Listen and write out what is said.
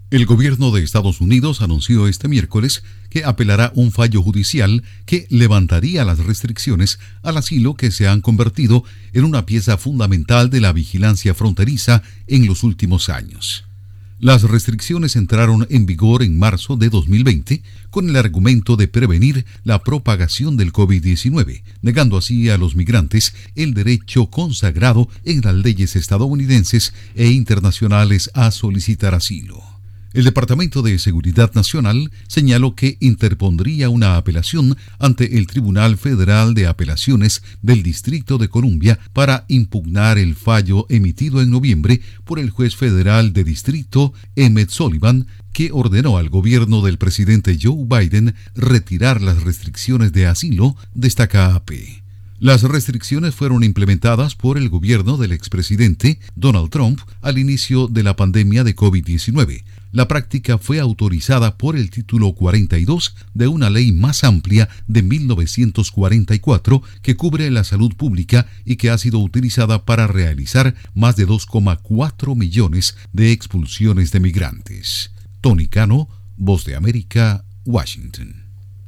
El gobierno de Estados Unidos anunció este miércoles que apelará un fallo judicial que levantaría las restricciones al asilo que se han convertido en una pieza fundamental de la vigilancia fronteriza en los últimos años. Las restricciones entraron en vigor en marzo de 2020 con el argumento de prevenir la propagación del COVID-19, negando así a los migrantes el derecho consagrado en las leyes estadounidenses e internacionales a solicitar asilo. El Departamento de Seguridad Nacional señaló que interpondría una apelación ante el Tribunal Federal de Apelaciones del Distrito de Columbia para impugnar el fallo emitido en noviembre por el juez federal de distrito Emmett Sullivan, que ordenó al gobierno del presidente Joe Biden retirar las restricciones de asilo, destaca AP. Las restricciones fueron implementadas por el gobierno del expresidente Donald Trump al inicio de la pandemia de COVID-19. La práctica fue autorizada por el título 42 de una ley más amplia de 1944 que cubre la salud pública y que ha sido utilizada para realizar más de 2,4 millones de expulsiones de migrantes. Tony Cano, Voz de América, Washington.